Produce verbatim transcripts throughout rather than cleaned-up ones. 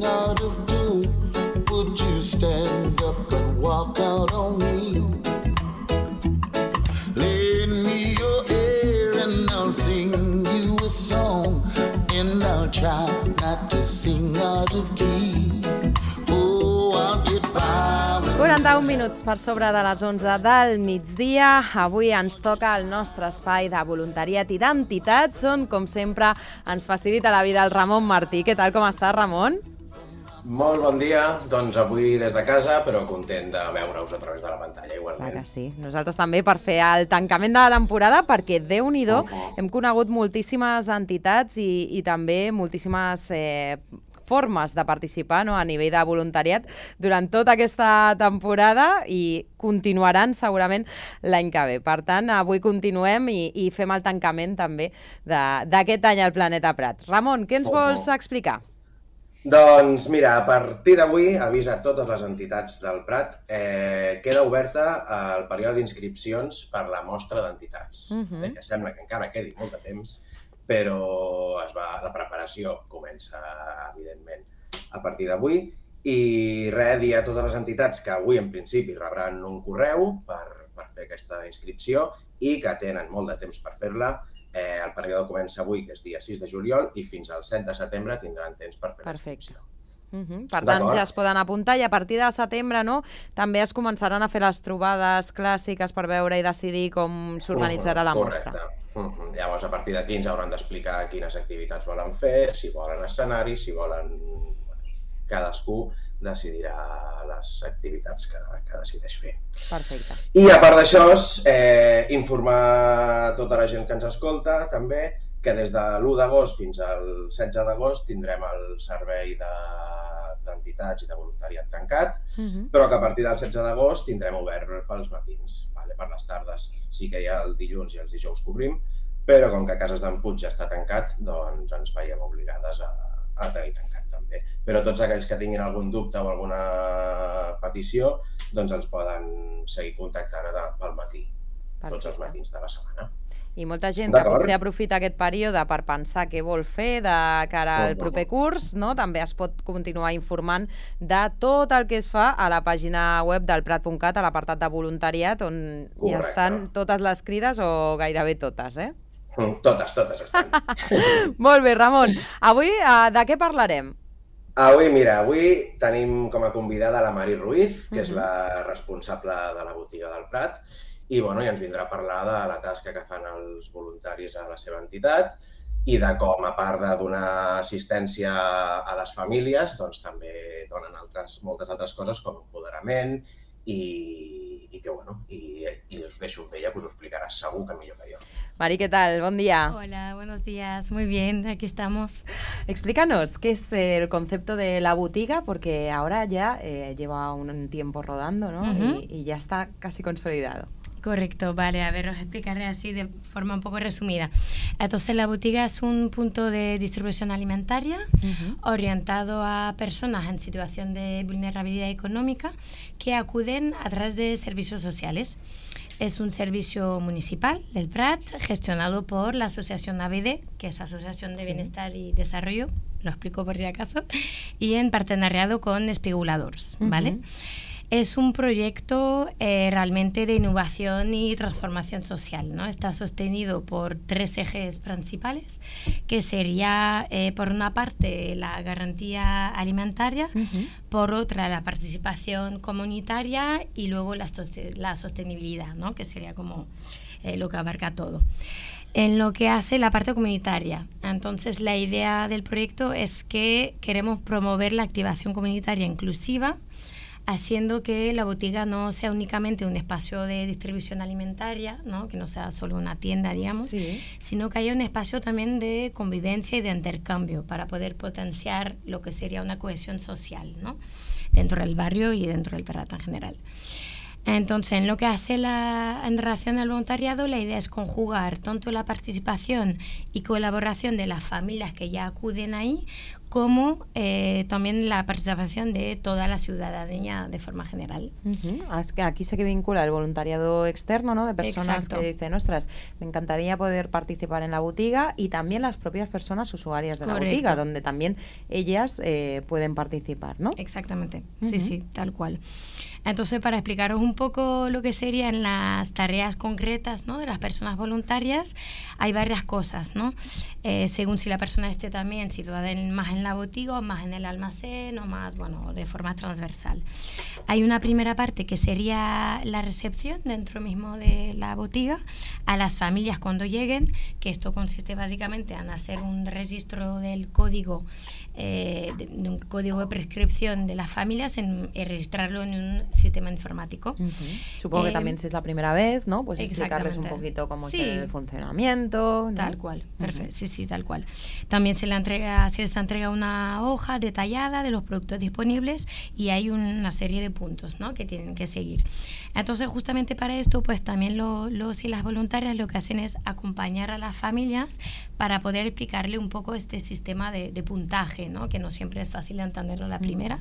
out of tune, would you stand up and walk out on me? Lend me your ear and I'll sing you a song, and I'll try not to sing out of key. Oh, I'll get by. quaranta-un minuts per sobre de les onze del migdia. Avui ens toca el nostre espai de voluntariat i d'entitats, on, com sempre, ens facilita la vida el Ramon Martí. Què tal, com estàs, Ramon? Molt bon dia, doncs avui des de casa, però content de veure-us a través de la pantalla, igualment. Clar que sí. Nosaltres també per fer el tancament de la temporada, perquè, Déu-n'hi-do, Uh-huh. hem conegut moltíssimes entitats i, i també moltíssimes eh, formes de participar, no?, a nivell de voluntariat durant tota aquesta temporada, i continuaran segurament l'any que ve. Per tant, avui continuem i, i fem el tancament també d'aquest any al Planeta Prat. Ramon, què ens Uh-huh. vols explicar? Doncs mira, a partir d'avui, avisa a totes les entitats del Prat, eh, queda oberta el període d'inscripcions per la mostra d'entitats. Uh-huh. eh, que sembla que encara quedi molt de temps, però es va, la preparació comença, evidentment, a partir d'avui. I res, dir a totes les entitats que avui, en principi, rebran un correu per, per fer aquesta inscripció i que tenen molt de temps per fer-la. Eh, el període comença avui, que és dia sis de juliol, i fins al set de setembre tindran temps per fer la inscripció. Uh-huh. Per tant, ja es poden apuntar, i a partir de setembre, no?, també es començaran a fer les trobades clàssiques per veure i decidir com s'organitzarà la mostra. Correcte. Uh-huh. Llavors, a partir d'aquí ens hauran d'explicar quines activitats volen fer, si volen escenari, si volen... Cadascú decidirà les activitats que, que decideix fer. Perfecte. I a part d'això, eh, informar tota la gent que ens escolta, també, que des de l'u d'agost fins al setze d'agost tindrem el servei d'entitats i de voluntariat tancat, Uh-huh. però que a partir del setze d'agost tindrem obert pels matins. Vale? Per les tardes sí que ja el dilluns i els dijous cobrim, però com que Cases d'en Puig ja està tancat, doncs ens veiem obligades a, a tenir tancat també. Però tots aquells que tinguin algun dubte o alguna petició, doncs ens poden seguir contactant pel matí, tots els matins de la setmana. I molta gent que potser aprofita aquest període per pensar què vol fer de cara al proper curs, no? També es pot continuar informant de tot el que es fa a la pàgina web del prat punt cat, a l'apartat de voluntariat, on Correcte. Hi estan totes les crides, o gairebé totes, eh? Totes, totes estan. Molt bé, Ramon. Avui uh, de què parlarem? Avui, mira, avui tenim com a convidada la Mari Ruiz, que uh-huh. és la responsable de la botiga del Prat, i, bueno, i ens vindrà a parlar de la tasca que fan els voluntaris a la seva entitat i de com, a part de donar assistència a les famílies, doncs també donen altres, moltes altres coses com empoderament i, i que, bueno, i, i us deixo amb ella, que us ho explicarà segur que millor que jo. Mari, ¿qué tal? Buen día. Hola, buenos días. Muy bien, aquí estamos. Explícanos qué es el concepto de la botiga, porque ahora ya eh, lleva un tiempo rodando, ¿no? Uh-huh. y, y ya está casi consolidado. Correcto, vale, a ver, os explicaré así de forma un poco resumida. Entonces, la botiga es un punto de distribución alimentaria uh-huh. orientado a personas en situación de vulnerabilidad económica que acuden a través de servicios sociales. Es un servicio municipal del Prat, gestionado por la Asociación A B D, que es Asociación de Bienestar y Desarrollo, lo explico por si acaso, y en partenariado con Espiguladors, ¿vale? Uh-huh. Es un proyecto eh, realmente de innovación y transformación social, ¿no? Está sostenido por tres ejes principales, que sería, eh, por una parte, la garantía alimentaria, uh-huh. por otra, la participación comunitaria y luego la, la sostenibilidad, ¿no? Que sería como eh, lo que abarca todo. En lo que hace la parte comunitaria, entonces la idea del proyecto es que queremos promover la activación comunitaria inclusiva, haciendo que la botiga no sea únicamente un espacio de distribución alimentaria, ¿no? Que no sea solo una tienda, digamos, sí. sino que haya un espacio también de convivencia y de intercambio para poder potenciar lo que sería una cohesión social, ¿no? Dentro del barrio y dentro del Prat en general. Entonces, en lo que hace la, en relación al voluntariado, la idea es conjugar tanto la participación y colaboración de las familias que ya acuden ahí, como eh, también la participación de toda la ciudadanía de forma general. Uh-huh. Es que aquí se que vincula el voluntariado externo, ¿no? De personas Exacto. que dicen, ostras, me encantaría poder participar en la botiga, y también las propias personas usuarias de Correcto. La botiga, donde también ellas eh, pueden participar, ¿no? Exactamente, uh-huh. sí, sí, tal cual. Entonces, para explicaros un poco lo que serían las tareas concretas, ¿no? de las personas voluntarias, hay varias cosas, ¿no? Eh, según si la persona esté también situada en, más en la botiga o más en el almacén o más, bueno, de forma transversal. Hay una primera parte que sería la recepción dentro mismo de la botiga a las familias cuando lleguen, que esto consiste básicamente en hacer un registro del código, eh, de, de un código de prescripción de las familias, en, en registrarlo en un sistema informático. Uh-huh. Supongo eh, que también si es la primera vez, ¿no? Pues explicarles un poquito cómo sí. es el funcionamiento, ¿no? Tal cual, perfecto, uh-huh. sí, sí, tal cual. También se le entrega, se les entrega una hoja detallada de los productos disponibles y hay una serie de puntos, ¿no? que tienen que seguir. Entonces, justamente para esto, pues también lo, los y las voluntarias lo que hacen es acompañar a las familias para poder explicarle un poco este sistema de, de puntaje, ¿no? que no siempre es fácil entenderlo a la primera,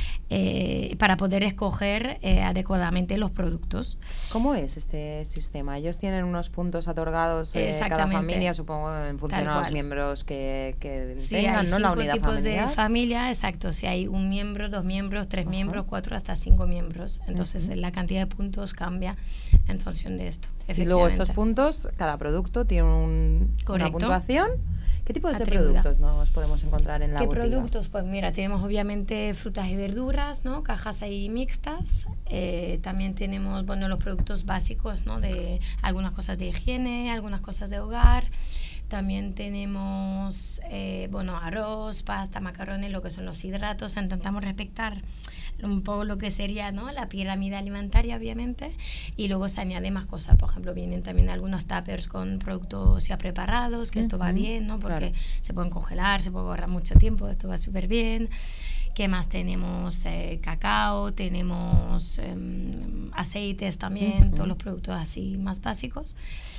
eh, para poder escoger eh, adecuadamente los productos. ¿Cómo es este sistema? Ellos tienen unos puntos otorgados eh, cada familia, supongo, en función a los miembros que, que sí, tengan, hay ¿no? cinco La unidad tipos familiar. de familia, exacto. Si hay un miembro, dos miembros, tres uh-huh. miembros, cuatro, hasta cinco miembros. Entonces, uh-huh. la cantidad de puntos cambia en función de esto. Y luego estos puntos, cada producto tiene un, una puntuación. ¿Qué tipo de productos nos podemos encontrar en la ¿Qué botiga? productos? Pues mira, tenemos obviamente frutas y verduras, ¿no? Cajas ahí mixtas. Eh, también tenemos, bueno, los productos básicos, ¿no? De algunas cosas de higiene, algunas cosas de hogar. También tenemos, eh, bueno, arroz, pasta, macarrones, lo que son los hidratos. Intentamos respetar un poco lo que sería, ¿no? La pirámide alimentaria, obviamente. Y luego se añade más cosas. Por ejemplo, vienen también algunos tuppers con productos ya preparados, que uh-huh. esto va bien, ¿no? Porque claro. se pueden congelar, se puede guardar mucho tiempo, esto va súper bien. ¿Qué más tenemos? Eh, cacao, tenemos eh, aceites también, uh-huh. todos los productos así más básicos.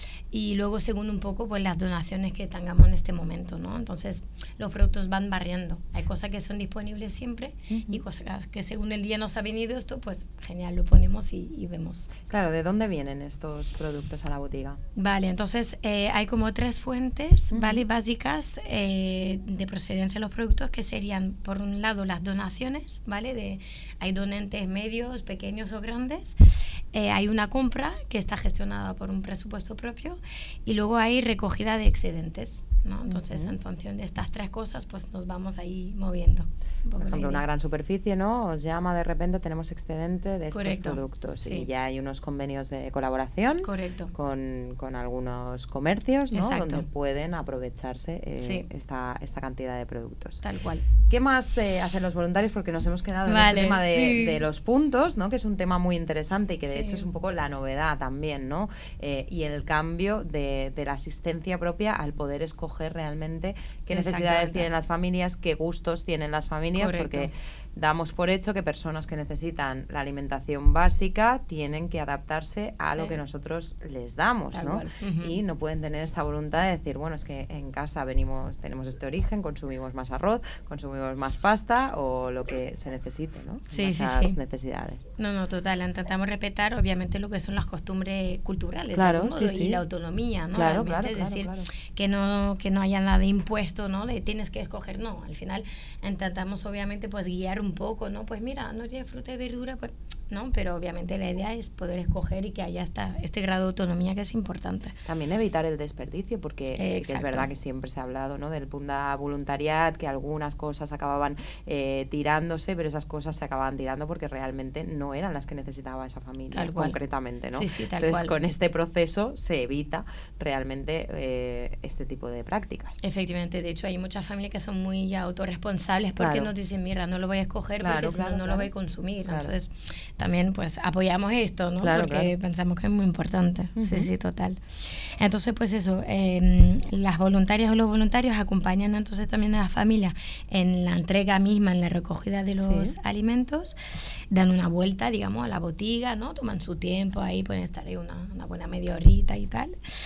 Y luego, según un poco, pues las donaciones que tengamos en este momento, ¿no? Entonces, los productos van variando. Hay cosas que son disponibles siempre uh-huh. y cosas que según el día nos ha venido esto, pues genial, lo ponemos y, y vemos. Claro, ¿de dónde vienen estos productos a la botiga? Vale, entonces eh, hay como tres fuentes, uh-huh. ¿vale? Básicas eh, de procedencia de los productos, que serían, por un lado, las donaciones, ¿vale? De, hay donantes medios, pequeños o grandes. Eh, hay una compra que está gestionada por un presupuesto propio y luego hay recogida de excedentes, ¿no? Entonces, uh-huh. en función de estas tres cosas, pues nos vamos ahí moviendo. Por ejemplo, una gran superficie, ¿no? Os llama de repente, tenemos excedente de estos Correcto. productos Sí. y ya hay unos convenios de colaboración Correcto. Con, con algunos comercios, ¿no? Exacto. Donde pueden aprovecharse eh, sí. esta, esta cantidad de productos. Tal cual. ¿Qué más eh, hacen los voluntarios? Porque nos hemos quedado vale, en el tema de, sí. de los puntos, ¿no? Que es un tema muy interesante y que de sí. hecho es un poco la novedad también, ¿no? Eh, y el cambio de, de la asistencia propia al poder escoger realmente qué necesidades tienen las familias, qué gustos tienen las familias, Correcto. Porque damos por hecho que personas que necesitan la alimentación básica tienen que adaptarse a sí. lo que nosotros les damos, Tal ¿no? Uh-huh. Y no pueden tener esta voluntad de decir, bueno, es que en casa venimos, tenemos este origen, consumimos más arroz, consumimos más pasta o lo que se necesite, ¿no? Sí, Esas sí, sí. necesidades. No, no, total. Intentamos respetar, obviamente, lo que son las costumbres culturales claro, del sí, mundo sí. y la autonomía, ¿no? Claro, Realmente, claro, es claro, decir, claro. que no que no haya nada impuesto, ¿no? De tienes que escoger, no. Al final intentamos, obviamente, pues guiar un poco, ¿no? Pues mira, no tiene fruta y verdura, pues no, pero obviamente la idea es poder escoger y que haya esta, este grado de autonomía que es importante. También evitar el desperdicio, porque eh, sí que es verdad que siempre se ha hablado, ¿no? Del punta voluntariat, que algunas cosas acababan eh, tirándose, pero esas cosas se acababan tirando porque realmente no eran las que necesitaba esa familia, tal cual. Concretamente, ¿no? Sí, sí, tal Entonces, cual. con este proceso se evita realmente eh, este tipo de prácticas. Efectivamente, de hecho hay muchas familias que son muy ya autorresponsables porque claro. nos dicen, mira, no lo voy a escoger claro, porque claro, si no, no claro. lo voy a consumir. Claro. Entonces, también pues apoyamos esto, ¿no? Claro, porque claro. pensamos que es muy importante. Uh-huh. Sí, sí, total. Entonces, pues eso, eh, las voluntarias o los voluntarios acompañan entonces también a las familias en la entrega misma, en la recogida de los sí. alimentos, dan una vuelta, digamos, a la botiga, ¿no? Toman su tiempo ahí, pueden estar ahí una, una buena media horita y tal.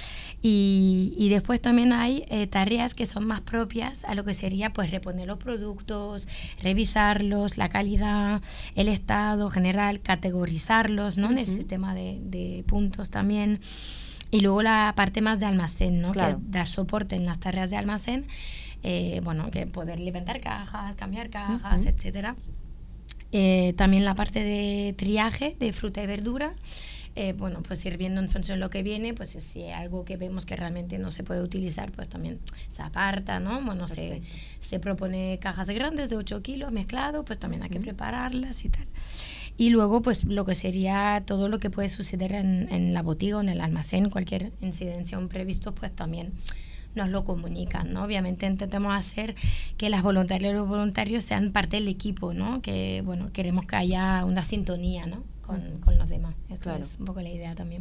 Y, y después también hay eh, tareas que son más propias a lo que sería pues reponer los productos, revisarlos, la calidad, el estado general, categorizarlos, ¿no? Uh-huh. En el sistema de, de puntos también. Y luego la parte más de almacén, ¿no? Claro. Que es dar soporte en las tareas de almacén, eh, bueno, que poder levantar cajas, cambiar cajas, uh-huh. etcétera. Eh, también la parte de triaje de fruta y verdura. Eh, bueno, pues ir viendo en función de lo que viene, pues si hay algo que vemos que realmente no se puede utilizar, pues también se aparta, ¿no? Bueno, se, se propone cajas grandes de ocho kilos mezclado, pues también hay que prepararlas y tal. Y luego, pues lo que sería todo lo que puede suceder en, en la botiga o en el almacén, cualquier incidencia o imprevisto, pues también nos lo comunican, ¿no? Obviamente intentamos hacer que las voluntarias y los voluntarios sean parte del equipo, ¿no? Que, bueno, queremos que haya una sintonía, ¿no? Con, con los demás. Esto claro. es un poco la idea también.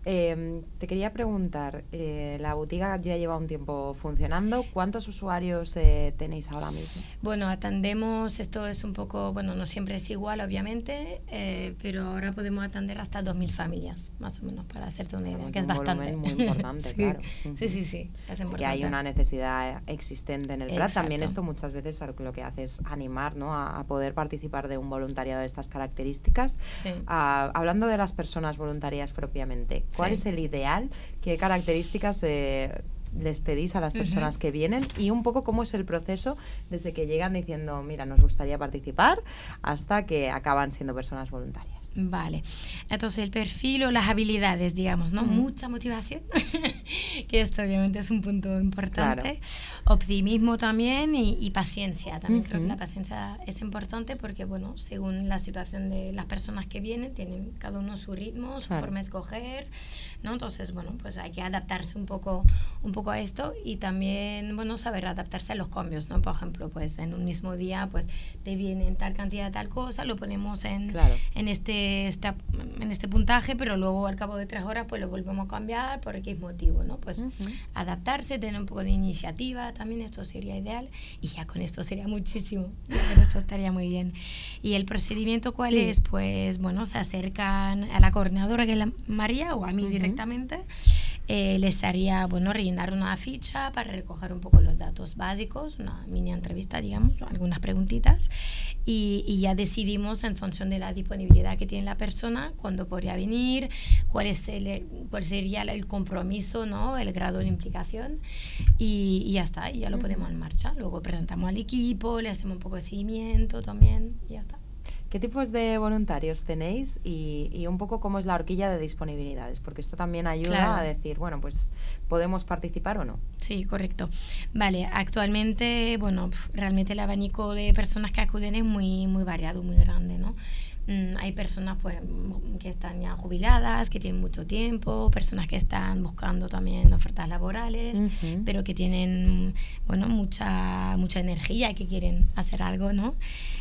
Eh, te quería preguntar, eh, la botiga ya lleva un tiempo funcionando. ¿Cuántos usuarios eh, tenéis ahora mismo? Bueno, atendemos, esto es un poco, bueno, no siempre es igual, obviamente, eh, pero ahora podemos atender hasta dos mil familias, más o menos, para hacerte una idea, bueno, que es bastante. Muy importante, sí. claro. Sí, sí, sí, es importante. Que hay una necesidad existente en el P R A T. Exacto. También esto muchas veces lo que hace es animar, ¿no? a, a poder participar de un voluntariado de estas características. Sí. Uh, hablando de las personas voluntarias propiamente, ¿cuál sí. es el ideal? ¿Qué características eh, les pedís a las personas uh-huh. que vienen? Y un poco cómo es el proceso desde que llegan diciendo, mira, nos gustaría participar, hasta que acaban siendo personas voluntarias. Vale, entonces el perfil o las habilidades, digamos, ¿no? Uh-huh. Mucha motivación, que esto obviamente es un punto importante. Claro. Optimismo también y, y paciencia. También uh-huh. creo que la paciencia es importante porque, bueno, según la situación de las personas que vienen, tienen cada uno su ritmo, su claro. forma de escoger, ¿no? Entonces, bueno, pues hay que adaptarse un poco, un poco a esto y también, bueno, saber adaptarse a los cambios, ¿no? Por ejemplo, pues en un mismo día, pues te vienen tal cantidad de tal cosa, lo ponemos en, claro. en este Esta, en este puntaje, pero luego al cabo de tres horas pues lo volvemos a cambiar por X motivo, ¿no? Pues uh-huh. adaptarse, tener un poco de iniciativa también, esto sería ideal y ya con esto sería muchísimo, pero esto estaría muy bien. ¿Y el procedimiento cuál sí. es? Pues bueno, se acercan a la coordinadora, que es la María, o a mí uh-huh. directamente, eh, les haría, bueno, rellenar una ficha para recoger un poco los datos básicos, una mini entrevista, digamos, algunas preguntitas y, y ya decidimos en función de la disponibilidad que tiene la persona, cuándo podría venir, cuál es el, cuál sería el compromiso, ¿no? El grado de implicación y, y ya está, y ya lo uh-huh. ponemos en marcha. Luego presentamos al equipo, le hacemos un poco de seguimiento también y ya está. ¿Qué tipos de voluntarios tenéis y, y un poco cómo es la horquilla de disponibilidades? Porque esto también ayuda claro. a decir, bueno, pues ¿podemos participar o no? Sí, correcto. Vale, actualmente, bueno, realmente el abanico de personas que acuden es muy, muy variado, muy grande, ¿no? Mm, hay personas pues que están ya jubiladas, que tienen mucho tiempo, personas que están buscando también ofertas laborales, uh-huh. pero que tienen, bueno, mucha, mucha energía y que quieren hacer algo, ¿no?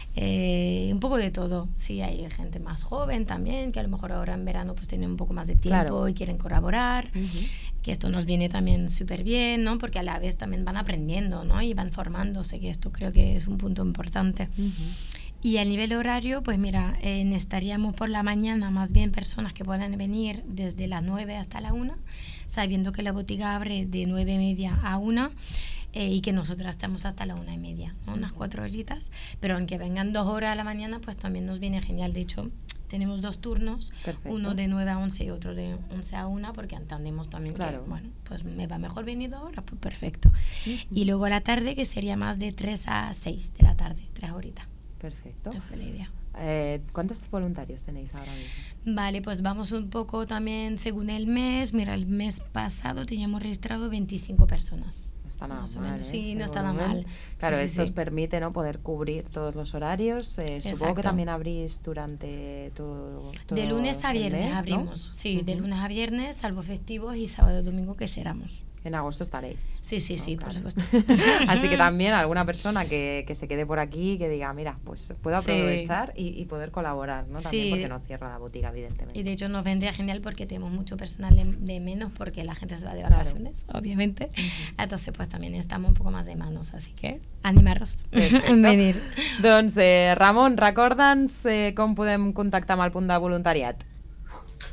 Eh, un poco de todo. Sí, hay gente más joven también, que a lo mejor ahora en verano pues tienen un poco más de tiempo claro. y quieren colaborar, uh-huh. que esto nos viene también súper bien, ¿no? Porque a la vez también van aprendiendo, ¿no? Y van formándose, que esto creo que es un punto importante. Uh-huh. Y a nivel horario, pues mira, eh, necesitaríamos por la mañana más bien personas que puedan venir desde las nueve hasta la una, sabiendo que la botiga abre de nueve y media a una eh, y que nosotras estamos hasta la una y media, ¿no? Unas cuatro horitas, pero aunque vengan dos horas a la mañana, pues también nos viene genial. De hecho, tenemos dos turnos, perfecto. Uno de nueve a once y otro de once a una, porque entendemos también claro. que, bueno, pues me va mejor venir dos horas, pues perfecto. Uh-huh. Y luego a la tarde, que sería más de tres a seis de la tarde, tres horitas. Perfecto. Esa es la idea. Eh, ¿Cuántos voluntarios tenéis ahora mismo? Vale, pues vamos un poco también según el mes. Mira, el mes pasado teníamos registrado veinticinco personas. No está nada más mal, o menos. ¿eh? Sí, no Pero está nada mal. Claro, sí, esto sí, os sí. permite, ¿no?, poder cubrir todos los horarios. Eh, supongo que también abrís durante todo, todo de lunes a viernes mes, abrimos, ¿no? sí, Uh-huh. de lunes a viernes, salvo festivos y sábado y domingo que cerramos. En agosto estaréis. Sí, sí, ¿no? sí, Claro. por supuesto. Así que también alguna persona que, que se quede por aquí, que diga, mira, pues puedo aprovechar sí. y, y poder colaborar, ¿no? También sí. porque no cierra la botiga, evidentemente. Y de hecho nos vendría genial porque tenemos mucho personal de, de menos porque la gente se va de vacaciones, claro. obviamente. Uh-huh. Entonces, pues también estamos un poco más de manos, así que animaros en venir. Doncs, eh, Ramon, recorda'ns eh, com podem contactar amb el punt de voluntariat.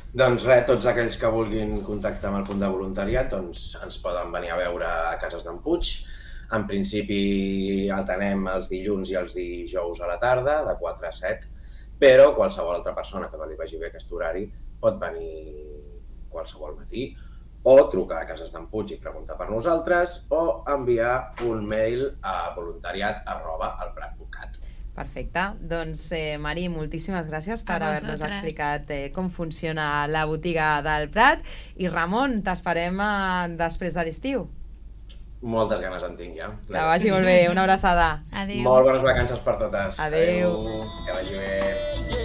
Doncs res, tots aquells que vulguin contactar amb el punt de voluntariat doncs ens poden venir a veure a Cases d'en Puig. En principi el tenem els dilluns i els dijous a la tarda, de quatre a set, però qualsevol altra persona que no li vagi bé aquest horari pot venir qualsevol matí o trucar a Cases d'en Puig i preguntar per nosaltres o enviar un mail a voluntariat arroba elprat punt cat. Perfecte. Doncs, eh, Mari, moltíssimes gràcies per haver-nos explicat eh, com funciona la botiga del Prat. I Ramon, t'esperem eh, després de l'estiu. Moltes ganes en tinc ja. Que vagi molt bé, una abraçada. Adéu. Molt bones vacances per totes. Adéu. Adéu. Que vagi bé.